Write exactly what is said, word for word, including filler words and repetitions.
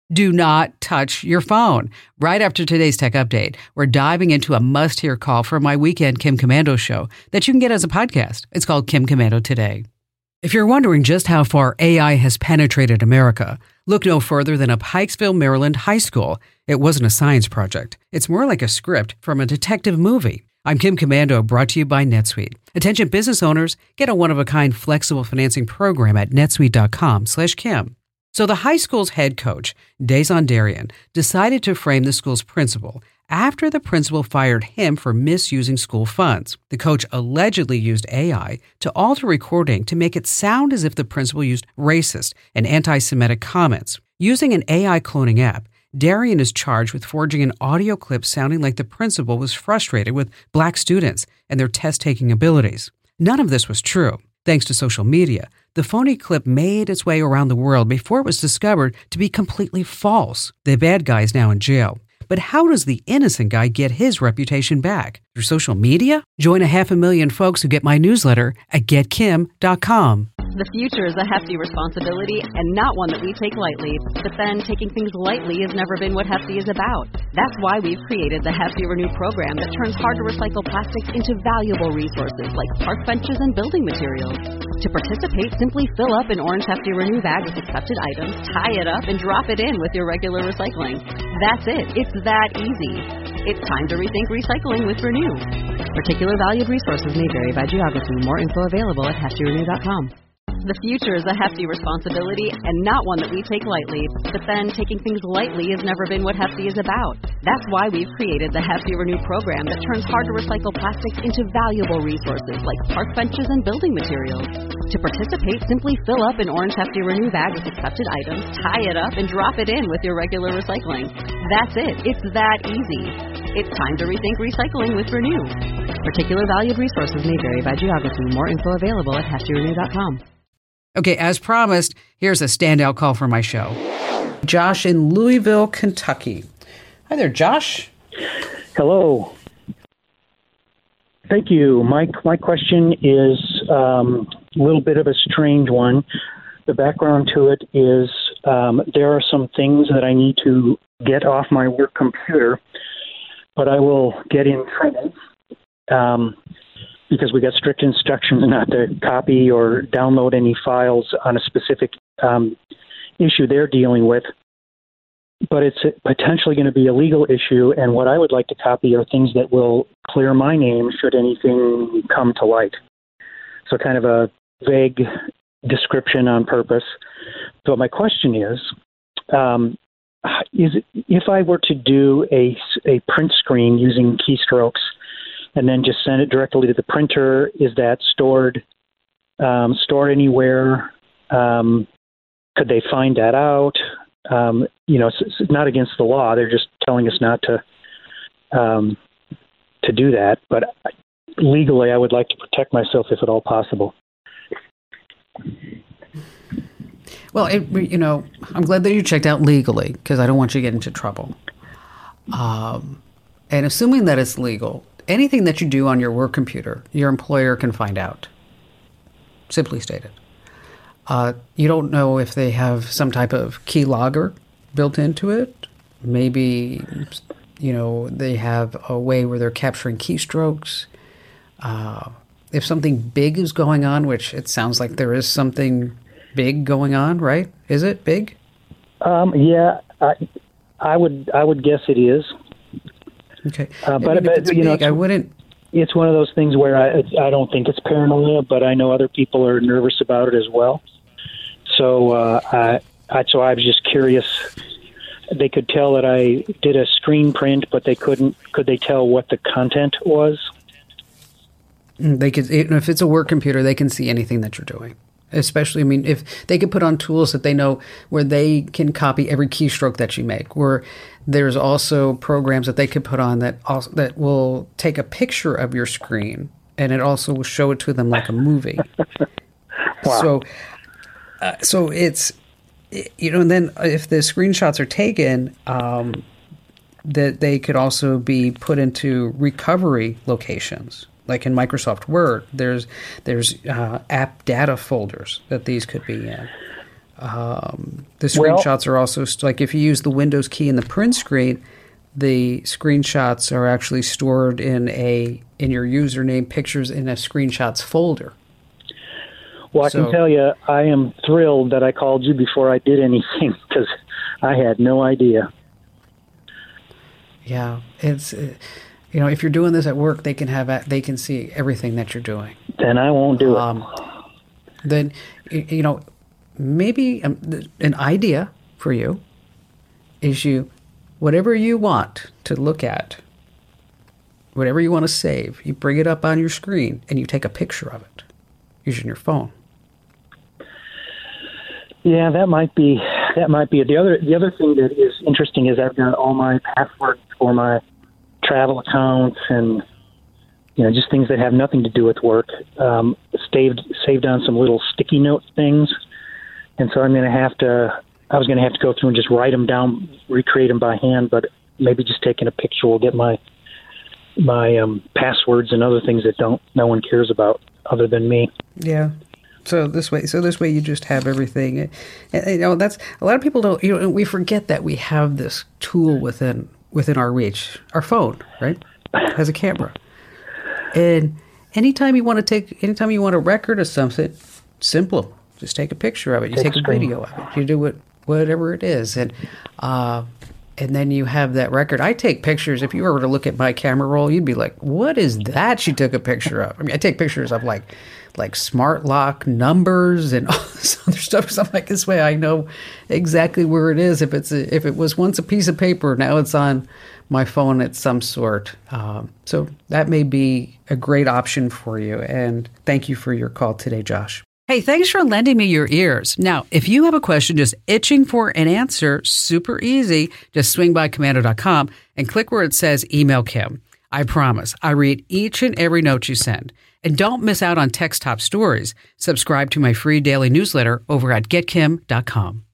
Do not touch your phone. Right after today's tech update, we're diving into a must-hear call from my weekend Kim Komando show that you can get as a podcast. It's called Kim Komando Today. If you're wondering just how far A I has penetrated America, look no further than a Pikesville, Maryland high school. It wasn't a science project. It's more like a script from a detective movie. I'm Kim Komando, brought to you by NetSuite. Attention business owners, get a one-of-a-kind flexible financing program at netsuite.com slash Kim. So the high school's head coach, Dazon Darian, decided to frame the school's principal after the principal fired him for misusing school funds. The coach allegedly used A I to alter recording to make it sound as if the principal used racist and anti-Semitic comments. Using an A I cloning app, Darian is charged with forging an audio clip sounding like the principal was frustrated with black students and their test-taking abilities. None of this was true. Thanks to social media, the phony clip made its way around the world before it was discovered to be completely false. The bad guy is now in jail. But how does the innocent guy get his reputation back? Through social media? Join a half a million folks who get my newsletter at get kim dot com. The future is a hefty responsibility and not one that we take lightly. But then, taking things lightly has never been what Hefty is about. That's why we've created the Hefty Renew program that turns hard-to-recycle plastics into valuable resources like park benches and building materials. To participate, simply fill up an orange Hefty Renew bag with accepted items, tie it up, and drop it in with your regular recycling. That's it. It's that easy. It's time to rethink recycling with Renew. Particular valued resources may vary by geography. More info available at hefty renew dot com. The future is a hefty responsibility and not one that we take lightly. But then, taking things lightly has never been what Hefty is about. That's why we've created the Hefty Renew program that turns hard-to-recycle plastics into valuable resources like park benches and building materials. To participate, simply fill up an orange Hefty Renew bag with accepted items, tie it up, and drop it in with your regular recycling. That's it. It's that easy. It's time to rethink recycling with Renew. Particular valued resources may vary by geography. More info available at hefty renew dot com. Okay, as promised, here's a standout call for my show. Josh in Louisville, Kentucky. Hi there, Josh. Hello. Thank you. My, my question is um, a little bit of a strange one. The background to it is um, there are some things that I need to get off my work computer, but I will get in trouble. Um because we got strict instructions not to copy or download any files on a specific um, issue they're dealing with. But it's potentially going to be a legal issue, and what I would like to copy are things that will clear my name should anything come to light. So kind of a vague description on purpose. So my question is, um, is if I were to do a, a print screen using keystrokes, and then just send it directly to the printer, is that stored um, stored anywhere? Um, could they find that out? Um, you know, it's, it's not against the law. They're just telling us not to um, to do that. But legally, I would like to protect myself if at all possible. Well, it, you know, I'm glad that you checked out legally because I don't want you to get into trouble. Um, and assuming that it's legal, anything that you do on your work computer, your employer can find out, simply stated. Uh, you don't know if they have some type of keylogger built into it. Maybe, you know, they have a way where they're capturing keystrokes. Uh, if something big is going on, which it sounds like there is something big going on, right? Is it big? Um, yeah, I, I would I would guess it is. Okay, uh, but, but you big, know, I wouldn't. It's one of those things where I I don't think it's paranoia, but I know other people are nervous about it as well. So uh, I, I so I was just curious. They could tell that I did a screen print, but they couldn't. Could they tell what the content was? They could, if it's a work computer, they can see anything that you're doing. Especially, I mean, if they could put on tools that they know where they can copy every keystroke that you make, where there's also programs that they could put on that also, that will take a picture of your screen and it also will show it to them like a movie. Wow. So, uh, so it's, you know, and then if the screenshots are taken, um, that they could also be put into recovery locations. Like in Microsoft Word, there's there's uh, app data folders that these could be in. Um, the screenshots well, are also, like if you use the Windows key in the print screen, the screenshots are actually stored in a in your username pictures in a screenshots folder. Well, I so, can tell you, I am thrilled that I called you before I did anything because I had no idea. Yeah, it's uh, you know, if you're doing this at work, they can have they can see everything that you're doing. Then I won't do um, it. Then you know, maybe um, an idea for you is you. Whatever you want to look at, whatever you want to save, you bring it up on your screen and you take a picture of it using your phone. Yeah, that might be that might be it. The other the other thing that is interesting is I've got all my passwords for my travel accounts and you know just things that have nothing to do with work um, saved saved on some little sticky note things, and so I'm going to have to. I was going to have to go through and just write them down, recreate them by hand, but maybe just taking a picture will get my my um, passwords and other things that don't no one cares about other than me. Yeah. So this way, so this way, you just have everything. And, and, you know, that's a lot of people don't. You know, we forget that we have this tool within within our reach, our phone, right? It has a camera, and anytime you want to take, anytime you want a record of something, simple. Just take a picture of it. You take, take a video of it. You do it. Whatever it is, and uh, and then you have that record. I take pictures. If you were to look at my camera roll, you'd be like, "What is that?" She took a picture of. I mean, I take pictures of like like smart lock numbers and all this other stuff. So I'm like, this way I know exactly where it is. If it's a, if it was once a piece of paper, now it's on my phone at some sort. Um, so that may be a great option for you. And thank you for your call today, Josh. Hey, thanks for lending me your ears. Now, if you have a question just itching for an answer, super easy. Just swing by Komando dot com and click where it says Email Kim. I promise, I read each and every note you send. And don't miss out on text top stories. Subscribe to my free daily newsletter over at get kim dot com.